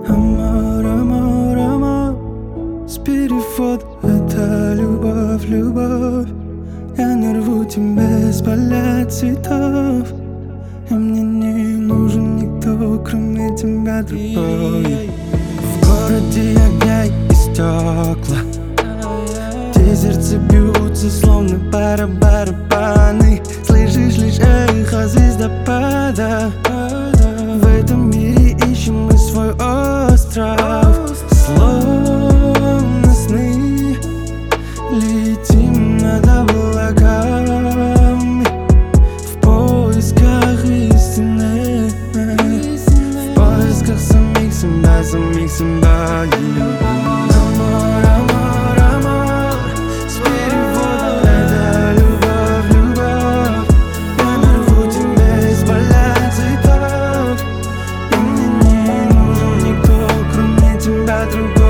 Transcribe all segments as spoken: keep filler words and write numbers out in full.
Амор, амор, амор. С перевода это любовь, любовь. Я не рву тебя с поля цветов, и мне не нужен никто, кроме тебя другой. В городе огня и стекла, где сердце бьются, словно пара-барабаны. Слышишь лишь эхо звездопада. В этом мире ищем мы свой остров, словно сны. Летим над облаками в поисках истины, в поисках самих себя, самих себя. Амор, амор, амор. С перевода это любовь, любовь. Я не рву тебя из поля цветов, и мне не нужен никто, кроме тебя другой.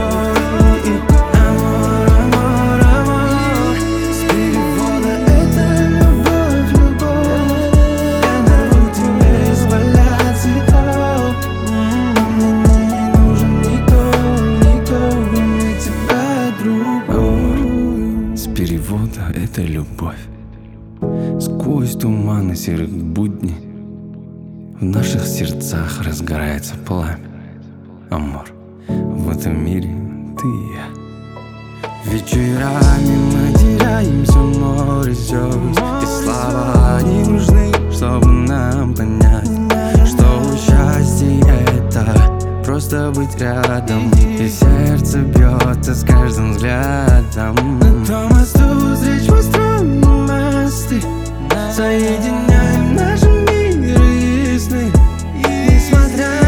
Перевода это любовь. Сквозь туманы серых будней в наших сердцах разгорается пламя. Амор, в этом мире ты и я. Вечерами мы теряемся в море звезд, и слова не нужны, чтобы нам понять, что счастье это просто быть рядом, и сердце бьется с каждым взглядом. На том мосту встреч мы строим мосты, соединяем наши миры и сны. Несмотря